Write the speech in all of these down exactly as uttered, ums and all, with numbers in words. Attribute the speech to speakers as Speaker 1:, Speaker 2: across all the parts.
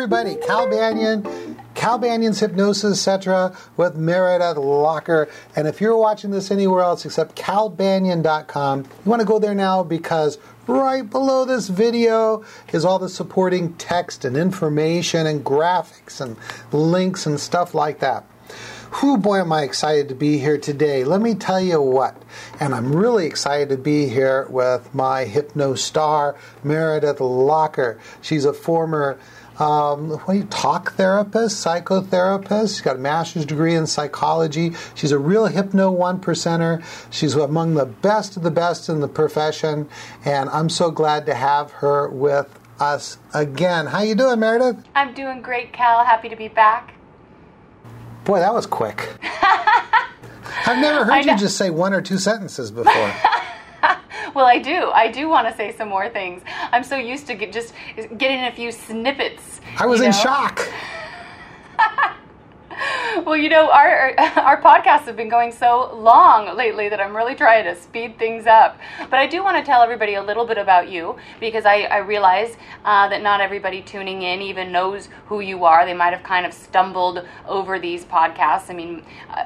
Speaker 1: everybody, Cal Banyan, Cal Banyan's Hypnosis, et cetera with Meredith Locker. And if you're watching this anywhere else except cal banyan dot com, you want to go there now because right below this video is all the supporting text and information and graphics and links and stuff like that. Whew, boy, am I excited to be here today. Let me tell you what. And I'm really excited to be here with my hypno star, Meredith Locker. She's a former um, what do you, talk therapist, psychotherapist. She's got a master's degree in psychology. She's a real hypno one percenter. She's among the best of the best in the profession. And I'm so glad to have her with us again. How you doing, Meredith?
Speaker 2: I'm doing great, Cal. Happy to be back.
Speaker 1: Boy, that was quick. I've never heard you just say one or two sentences before.
Speaker 2: Well, I do. I do want to say some more things. I'm so used to get, just getting a few snippets.
Speaker 1: I was
Speaker 2: you
Speaker 1: in
Speaker 2: know?
Speaker 1: shock.
Speaker 2: Well, you know, our our podcasts have been going so long lately that I'm really trying to speed things up. But I do want to tell everybody a little bit about you because I, I realize uh, that not everybody tuning in even knows who you are. They might have kind of stumbled over these podcasts. I mean,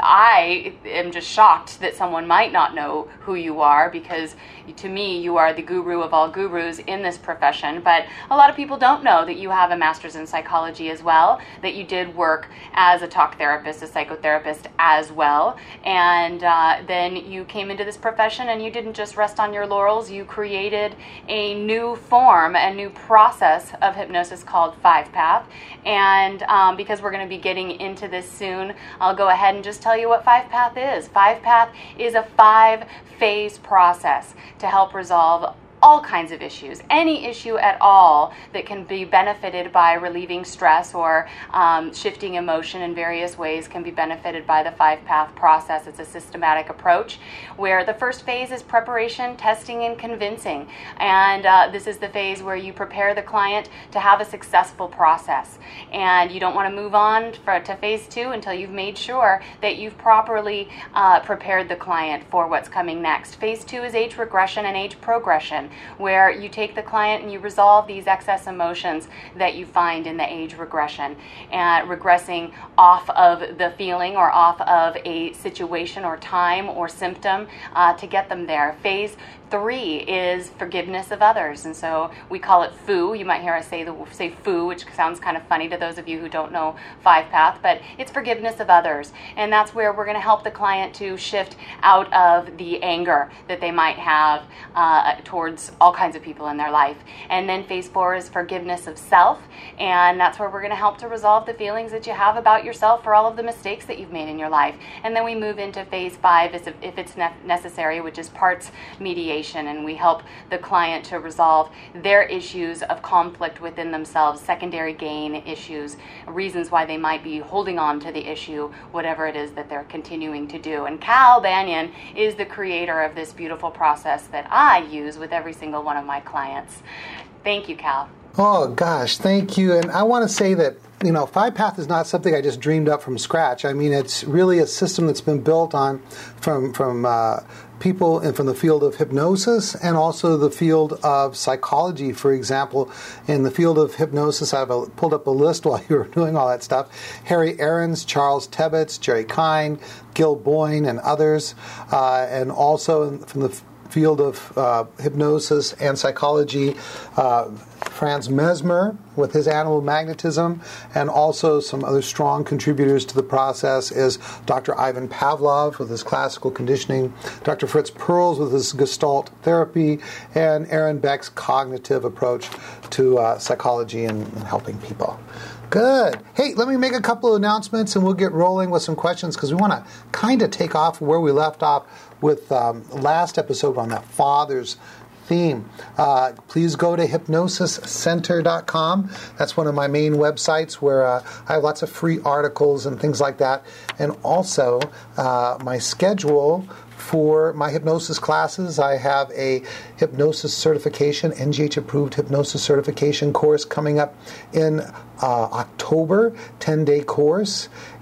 Speaker 2: I am just shocked that someone might not know who you are because to me, you are the guru of all gurus in this profession. But a lot of people don't know that you have a master's in psychology as well, that you did work as a talk therapist, a psychotherapist as well, and uh, then you came into this profession and you didn't just rest on your laurels. You created a new form, a new process of hypnosis called Five Path, and um, because we're going to be getting into this soon, I'll go ahead and just tell you what Five Path is. Five Path is a five-phase process to help resolve all kinds of issues, any issue at all that can be benefited by relieving stress or um, shifting emotion in various ways can be benefited by the five-path process. It's a systematic approach where the first phase is preparation, testing, and convincing. And uh, this is the phase where you prepare the client to have a successful process. And you don't want to move on for, to phase two until you've made sure that you've properly uh, prepared the client for what's coming next. Phase two is age regression and age progression, where you take the client and you resolve these excess emotions that you find in the age regression, and regressing off of the feeling or off of a situation or time or symptom uh, to get them there. Phase three is forgiveness of others, and so we call it F O O. You might hear us say the say F O O, which sounds kind of funny to those of you who don't know Five Path, but it's forgiveness of others, and that's where we're going to help the client to shift out of the anger that they might have uh, towards all kinds of people in their life. And then phase four is forgiveness of self, and that's where we're going to help to resolve the feelings that you have about yourself for all of the mistakes that you've made in your life. And then we move into phase five if it's necessary, which is parts mediation. And we help the client to resolve their issues of conflict within themselves, secondary gain issues, reasons why they might be holding on to the issue, whatever it is that they're continuing to do. And Cal Banyan is the creator of this beautiful process that I use with every single one of my clients. Thank you, Cal.
Speaker 1: Oh, gosh, thank you. And I want to say that, you know, Five Path is not something I just dreamed up from scratch. I mean, it's really a system that's been built on from from uh, people and from the field of hypnosis and also the field of psychology. For example, in the field of hypnosis, I've pulled up a list while you were doing all that stuff. Harry Aarons, Charles Tebbetts, Jerry Kine, Gil Boyne, and others. Uh, and also from the field of uh, hypnosis and psychology, uh, Franz Mesmer with his animal magnetism, and also some other strong contributors to the process is Doctor Ivan Pavlov with his classical conditioning, Doctor Fritz Perls with his Gestalt therapy, and Aaron Beck's cognitive approach to uh, psychology and, and helping people. Good. Hey, let me make a couple of announcements and we'll get rolling with some questions because we want to kind of take off where we left off with um, last episode on that Father's theme. Uh, please go to hypnosis center dot com. That's one of my main websites where uh, I have lots of free articles and things like that. And also uh, my schedule for my hypnosis classes. I have a hypnosis certification, N G H-approved hypnosis certification course coming up in uh, October, ten-day course.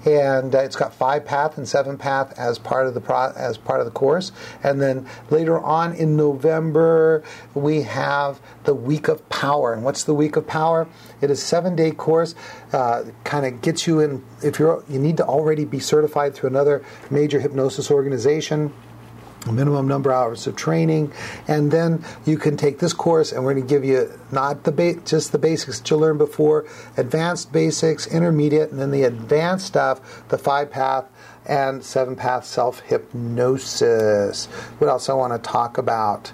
Speaker 1: and uh, it's got five path and seven path as part of the pro- as part of the course. And then later on in November, we have the Week of Power. And what's the Week of Power? It is a seven-day course. Uh, kind of gets you in. If you're you need to already be certified through another major hypnosis organization. Minimum number of hours of training, and then you can take this course, and we're going to give you not the ba- just the basics that you learned before, advanced basics, intermediate, and then the advanced stuff, the five path and seven path self hypnosis. What else I want to talk about?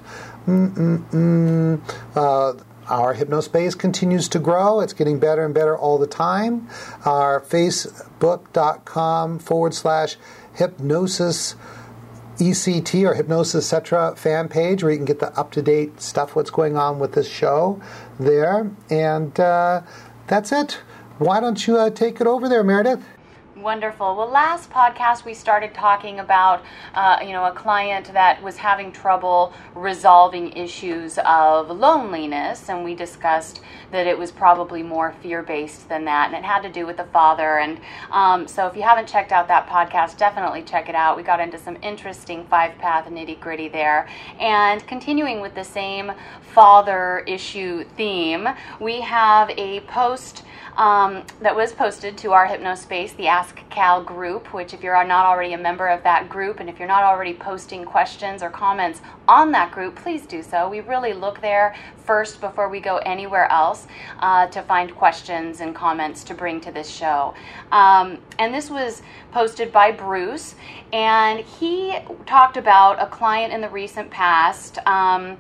Speaker 1: Mm-mm-mm. Uh, Our Hypnospace continues to grow. It's getting better and better all the time. Our Facebook.com forward slash hypnosis E C T or Hypnosis et cetera fan page where you can get the up-to-date stuff, what's going on with this show there. And uh, that's it. Why don't you uh, take it over there, Meredith?
Speaker 2: Wonderful. Well, last podcast we started talking about, uh, you know, a client that was having trouble resolving issues of loneliness, and we discussed that it was probably more fear-based than that, and it had to do with the father. And um, so if you haven't checked out that podcast, definitely check it out. We got into some interesting five-path nitty-gritty there. And continuing with the same father issue theme, we have a post Um, that was posted to our Hypnospace, the Ask Cal group, which if you're not already a member of that group, and if you're not already posting questions or comments on that group, please do so. We really look there first before we go anywhere else uh, to find questions and comments to bring to this show. Um, and this was posted by Bruce, and he talked about a client in the recent past um,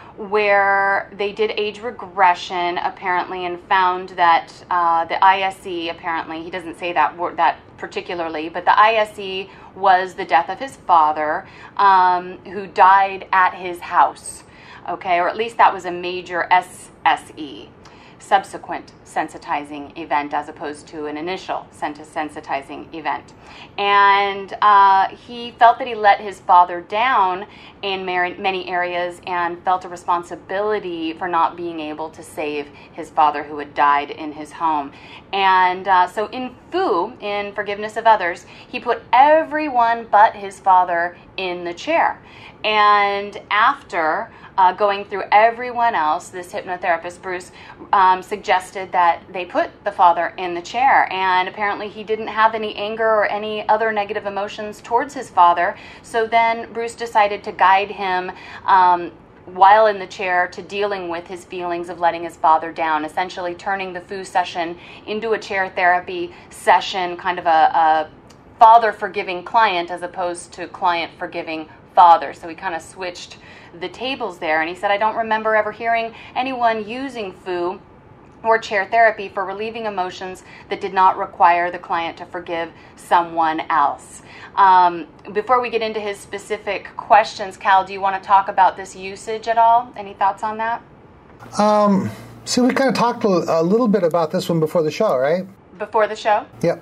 Speaker 2: where they did age regression apparently and found that uh, the I S E apparently, he doesn't say that word, that particularly, but the I S E was the death of his father um, who died at his house, okay, or at least that was a major S S E, subsequent sensitizing event as opposed to an initial sensitizing event. And uh, he felt that he let his father down in many areas and felt a responsibility for not being able to save his father who had died in his home. And uh, so in F U, in Forgiveness of Others, he put everyone but his father in the chair. And after uh, going through everyone else, this hypnotherapist, Bruce, um, suggested that they put the father in the chair. And apparently he didn't have any anger or any other negative emotions towards his father. So then Bruce decided to guide him um, while in the chair to dealing with his feelings of letting his father down, essentially turning the F U session into a chair therapy session, kind of a, a father-forgiving client as opposed to client-forgiving father. So he kind of switched the tables there, and he said, I don't remember ever hearing anyone using F U or chair therapy for relieving emotions that did not require the client to forgive someone else. Um, before we get into his specific questions, Cal, do you want to talk about this usage at all? Any thoughts on that?
Speaker 1: Um, see, we kind of talked a little bit about this one before the show, right?
Speaker 2: Before the show?
Speaker 1: Yep.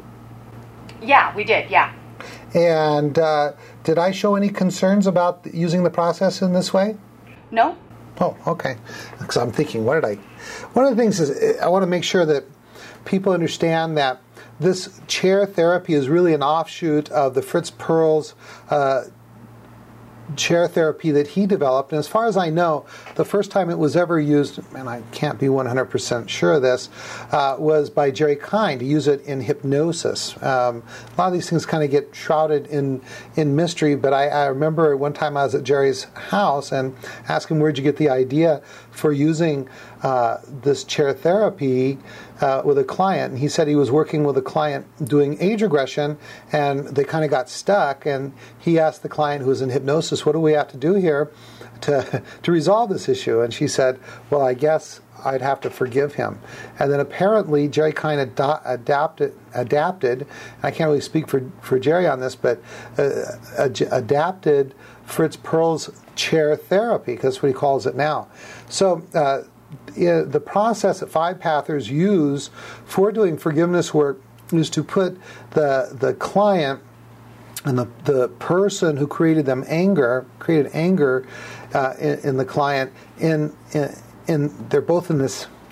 Speaker 2: Yeah, we did, yeah.
Speaker 1: And uh, did I show any concerns about using the process in this way?
Speaker 2: No.
Speaker 1: Oh, okay. Because I'm thinking, what did I... One of the things is I want to make sure that people understand that this chair therapy is really an offshoot of the Fritz Perls uh, chair therapy that he developed. And as far as I know, the first time it was ever used, and I can't be one hundred percent sure of this, uh, was by Jerry Kind to use it in hypnosis. Um, a lot of these things kind of get shrouded in, in mystery, but I, I remember one time I was at Jerry's house and asked him, where'd you get the idea for using uh, this chair therapy Uh, with a client, and he said he was working with a client doing age regression, and they kind of got stuck, and he asked the client who was in hypnosis, what do we have to do here to to resolve this issue? And she said, well, I guess I'd have to forgive him. And then apparently Jerry kind of ad- adapted, adapted, I can't really speak for, for Jerry on this, but uh, ad- adapted Fritz Perls chair therapy, because that's what he calls it now. So uh, the process that Five Pathers use for doing forgiveness work is to put the the client and the, the person who created them anger, created anger uh, in, in the client, in, in, in they're both in this,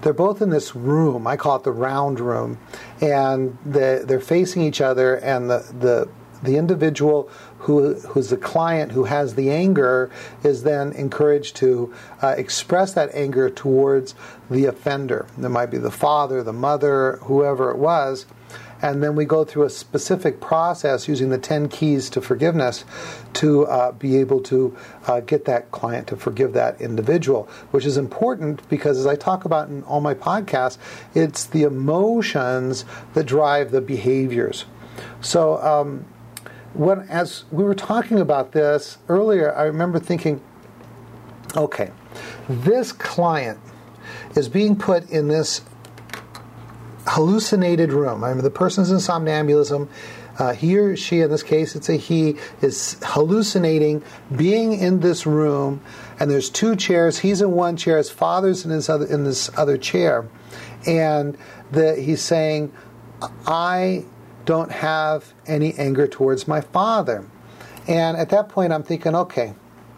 Speaker 1: they're both in this room. I call it the round room, and the, they're facing each other, and the the the individual who who's the client who has the anger is then encouraged to uh, express that anger towards the offender. It might be the father, the mother, whoever it was. And then we go through a specific process using the ten keys to forgiveness to uh, be able to uh, get that client to forgive that individual, which is important because, as I talk about in all my podcasts, it's the emotions that drive the behaviors. So um, when, as we were talking about this earlier, I remember thinking, okay, this client is being put in this hallucinated room. I mean, the person's in somnambulism. Uh, he or she, in this case, it's a he, is hallucinating being in this room, and there's two chairs. He's in one chair. His father's in his other in this other chair, and the, he's saying, "I don't have any anger towards my father." And at that point, I'm thinking, okay,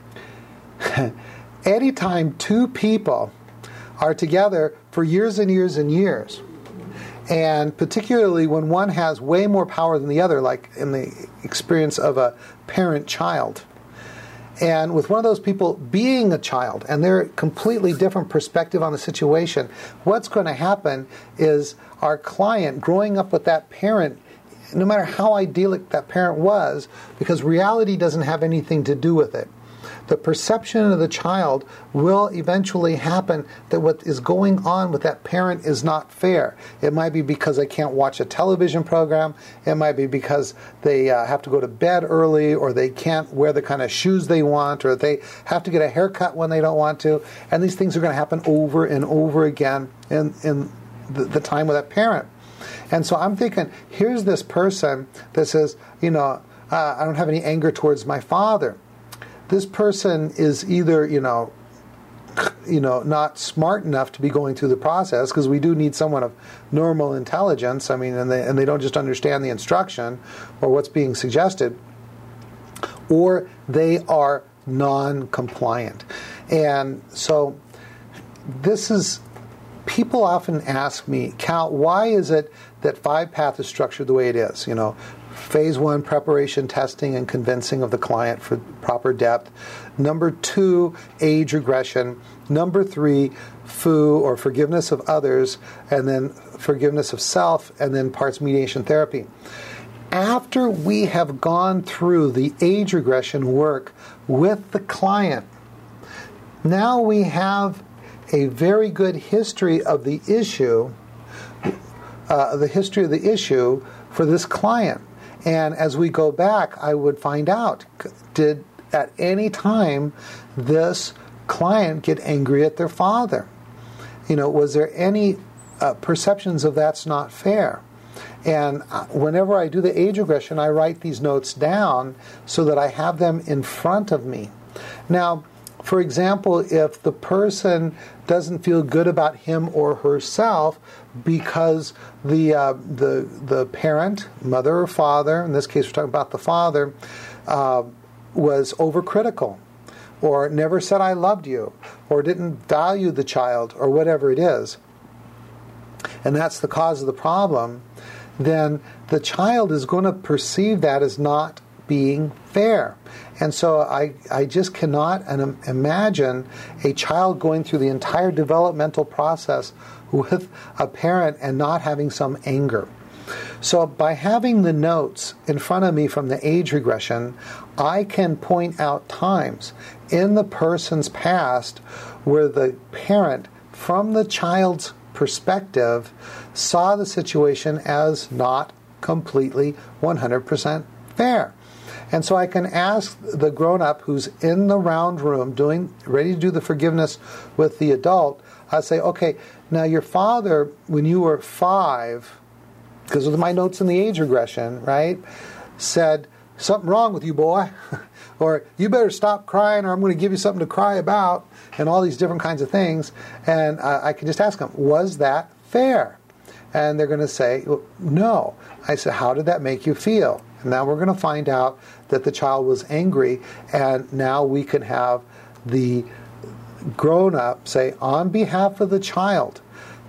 Speaker 1: anytime two people are together for years and years and years, and particularly when one has way more power than the other, like in the experience of a parent-child, and with one of those people being a child, and their completely different perspective on the situation, what's going to happen is our client growing up with that parent, no matter how idyllic that parent was, because reality doesn't have anything to do with it, the perception of the child will eventually happen that what is going on with that parent is not fair. It might be because they can't watch a television program. It might be because they uh, have to go to bed early, or they can't wear the kind of shoes they want, or they have to get a haircut when they don't want to. And these things are going to happen over and over again in, in the, the time with that parent. And so I'm thinking, here's this person that says, you know, uh, I don't have any anger towards my father. This person is either, you know, you know, not smart enough to be going through the process, because we do need someone of normal intelligence. I mean, and they and they don't just understand the instruction or what's being suggested, or they are non-compliant. And so this is, people often ask me, Cal, why is it that Five Path is structured the way it is? You know, phase one, preparation, testing, and convincing of the client for proper depth. Number two, age regression. Number three, F U, or forgiveness of others, and then forgiveness of self, and then parts mediation therapy. After we have gone through the age regression work with the client, now we have a very good history of the issue, uh, the history of the issue for this client. And as we go back, I would find out, did at any time this client get angry at their father? You know, was there any uh, perceptions of that's not fair? And whenever I do the age regression, I write these notes down so that I have them in front of me. Now, for example, if the person doesn't feel good about him or herself because the uh, the the parent, mother or father, in this case we're talking about the father, uh, was overcritical, or never said I loved you, or didn't value the child, or whatever it is, and that's the cause of the problem, then the child is going to perceive that as not being fair. And so I, I just cannot imagine a child going through the entire developmental process with a parent and not having some anger. So by having the notes in front of me from the age regression, I can point out times in the person's past where the parent, from the child's perspective, saw the situation as not completely one hundred percent fair. And so I can ask the grown-up who's in the round room doing, ready to do the forgiveness with the adult, I say, okay, now your father, when you were five, because of my notes in the age regression, right, said, something wrong with you, boy, or you better stop crying or I'm going to give you something to cry about, and all these different kinds of things. And uh, I can just ask them, was that fair? And they're going to say, well, no. I said, how did that make you feel? And now we're going to find out that the child was angry, and now we can have the grown-up say, on behalf of the child,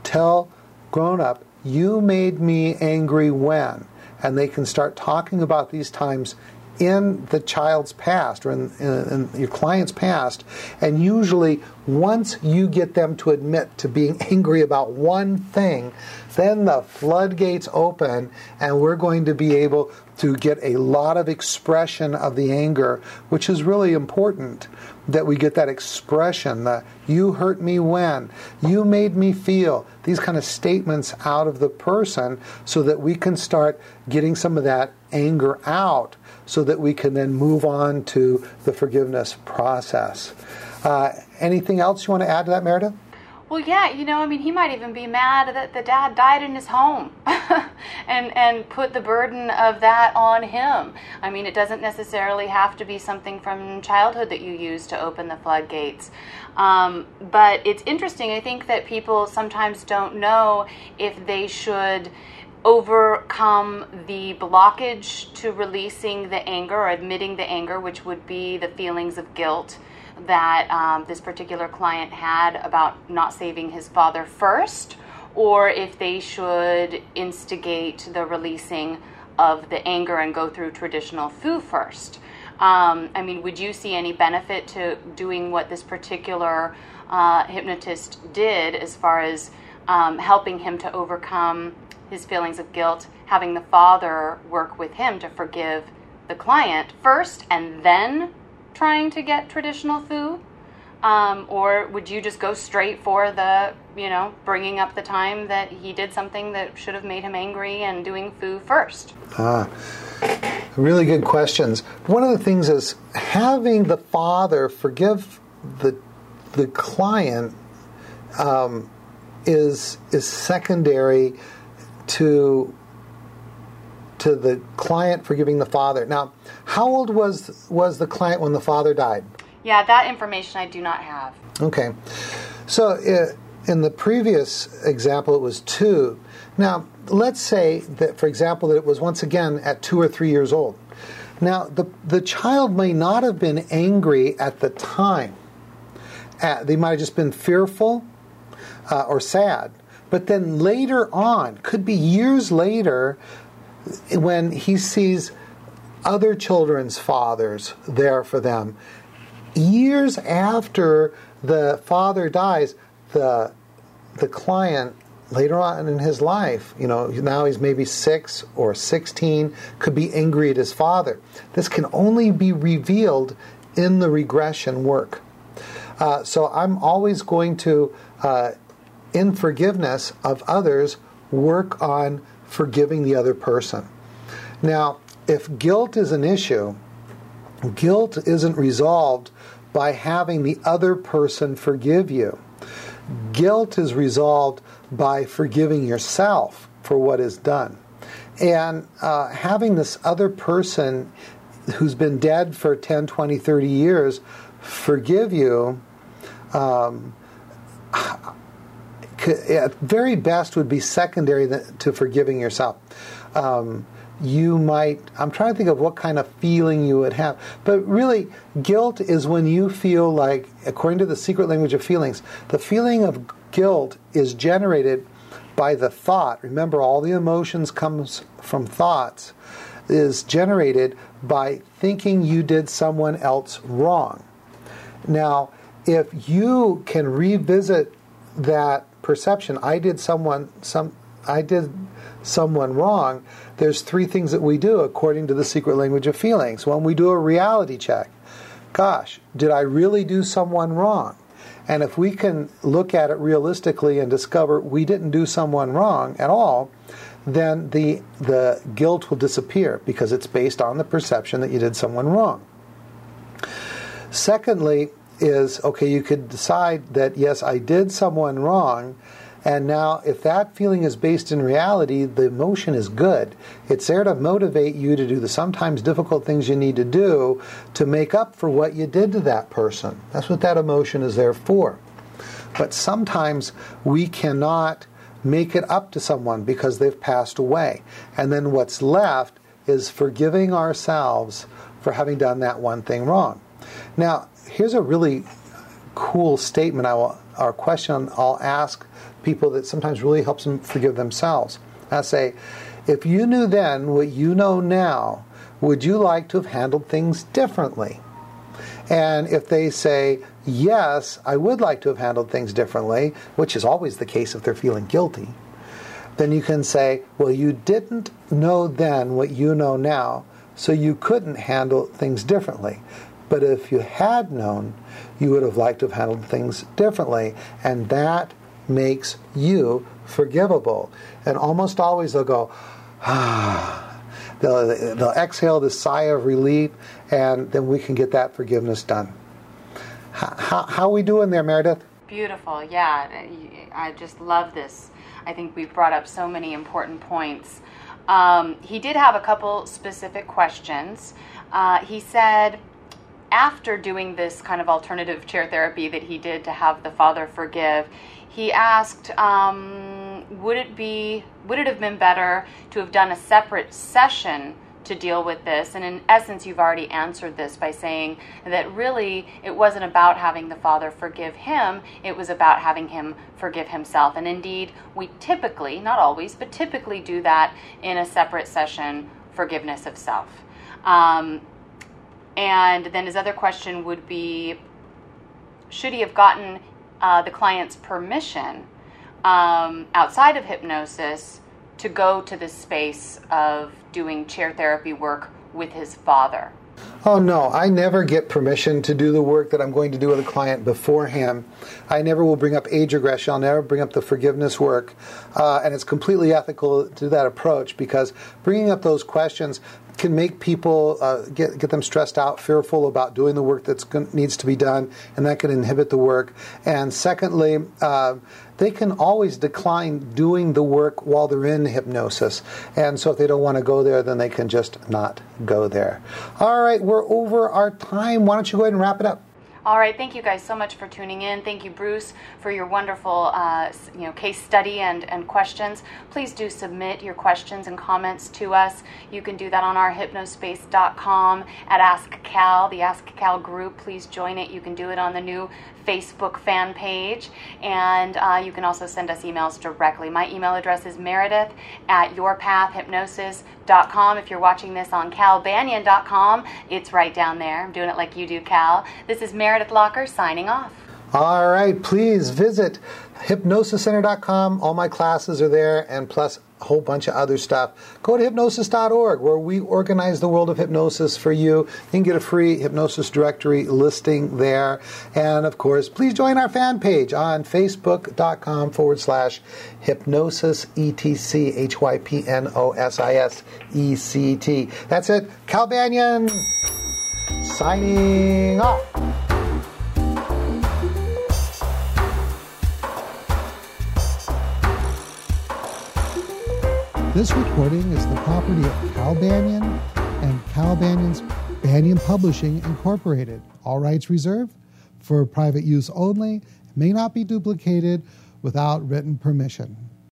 Speaker 1: tell grown up, you made me angry when, and they can start talking about these times in the child's past or in, in, in your client's past. And usually once you get them to admit to being angry about one thing, then the floodgates open and we're going to be able to get a lot of expression of the anger, which is really important that we get that expression, the you hurt me when, you made me feel, these kind of statements out of the person so that we can start getting some of that anger out so that we can then move on to the forgiveness process. Uh, anything else you want to add to that, Meredith?
Speaker 2: Well, yeah, you know, I mean, he might even be mad that the dad died in his home and and put the burden of that on him. I mean, it doesn't necessarily have to be something from childhood that you use to open the floodgates. Um, but it's interesting. I think that people sometimes don't know if they should overcome the blockage to releasing the anger or admitting the anger, which would be the feelings of guilt that um, this particular client had about not saving his father first, or if they should instigate the releasing of the anger and go through traditional Fu first. Um, I mean, would you see any benefit to doing what this particular uh, hypnotist did as far as um, helping him to overcome his feelings of guilt, having the father work with him to forgive the client first and then trying to get traditional Fu? Um, or would you just go straight for the, you know, bringing up the time that he did something that should have made him angry and doing Fu first?
Speaker 1: Ah, really good questions. One of the things is having the father forgive the the client um, is is secondary to to the client forgiving the father. Now, how old was was the client when the father died?
Speaker 2: Yeah, that information I do not have.
Speaker 1: Okay. So uh, in the previous example, it was two. Now, let's say that, for example, that it was once again at two or three years old. Now, the, the child may not have been angry at the time. Uh, they might have just been fearful uh, or sad. But then later on, could be years later, when he sees other children's fathers there for them, years after the father dies, the the client later on in his life, you know, now he's maybe six or sixteen, could be angry at his father. This can only be revealed in the regression work. Uh, so I'm always going to, uh, in forgiveness of others, work on forgiving the other person. Now, if guilt is an issue, guilt isn't resolved by having the other person forgive you. Guilt is resolved by forgiving yourself for what is done. And uh, having this other person who's been dead for ten, twenty, thirty years forgive you, um, at very best would be secondary to forgiving yourself. Um, you might, I'm trying to think of what kind of feeling you would have. But really, guilt is when you feel like, according to the secret language of feelings, the feeling of guilt is generated by the thought. Remember, all the emotions comes from thoughts, is generated by thinking you did someone else wrong. Now, if you can revisit that perception, I did someone some I did someone wrong, there's three things that we do according to the secret language of feelings. One, we do a reality check. Gosh, did I really do someone wrong? And if we can look at it realistically and discover we didn't do someone wrong at all, then the the guilt will disappear because it's based on the perception that you did someone wrong. Secondly is, okay, you could decide that, yes, I did someone wrong, and now if that feeling is based in reality, the emotion is good. It's there to motivate you to do the sometimes difficult things you need to do to make up for what you did to that person. That's what that emotion is there for. But sometimes we cannot make it up to someone because they've passed away. And then what's left is forgiving ourselves for having done that one thing wrong. Now, here's a really cool statement I will, or question I'll ask people that sometimes really helps them forgive themselves. I say, if you knew then what you know now, would you like to have handled things differently? And if they say, yes, I would like to have handled things differently, which is always the case if they're feeling guilty, then you can say, well, you didn't know then what you know now, so you couldn't handle things differently. But if you had known, you would have liked to have handled things differently. And that makes you forgivable. And almost always they'll go, ah. They'll, they'll exhale this sigh of relief, and then we can get that forgiveness done. How, how, how are we doing there, Meredith?
Speaker 2: Beautiful. Yeah, I just love this. I think we've brought up so many important points. Um, he did have a couple specific questions. Uh, he said, after doing this kind of alternative chair therapy that he did to have the father forgive, he asked, um, would it be, would it have been better to have done a separate session to deal with this? And in essence, you've already answered this by saying that really it wasn't about having the father forgive him, it was about having him forgive himself. And indeed, we typically, not always, but typically do that in a separate session, forgiveness of self. Um, and then his other question would be, should he have gotten uh, the client's permission um, outside of hypnosis to go to the space of doing chair therapy work with his father?
Speaker 1: Oh, no. I never get permission to do the work that I'm going to do with a client beforehand. I never will bring up age regression. I'll never bring up the forgiveness work. Uh, and it's completely ethical to do that approach, because bringing up those questions can make people uh, get get them stressed out, fearful about doing the work that needs to be done, and that can inhibit the work. And secondly, uh, they can always decline doing the work while they're in hypnosis. And so if they don't want to go there, then they can just not go there. All right, we're over our time. Why don't you go ahead and wrap it up?
Speaker 2: All right, thank you guys so much for tuning in. Thank you, Bruce, for your wonderful uh, you know, case study and, and questions. Please do submit your questions and comments to us. You can do that on our hypnospace dot com at Ask Cal, the Ask Cal group. Please join it. You can do it on the new Facebook fan page, and uh, you can also send us emails directly. My email address is meredith at your path hypnosis dot com. If you're watching this on cal banyan dot com, it's right down there. I'm doing it like you do, Cal. This is Meredith Locker signing off.
Speaker 1: All right, please visit hypnosis center dot com. All my classes are there, and plus a whole bunch of other stuff. Go to hypnosis dot org, where we organize the world of hypnosis for you. You can get a free hypnosis directory listing there. And of course, please join our fan page on facebook dot com forward slash hypnosis E T C, H Y P N O S I S E C T. That's it. Cal Banyan signing off. This recording is the property of Cal Banyan and Cal Banyan's Banyan Publishing, Incorporated. All rights reserved for private use only. May not be duplicated without written permission.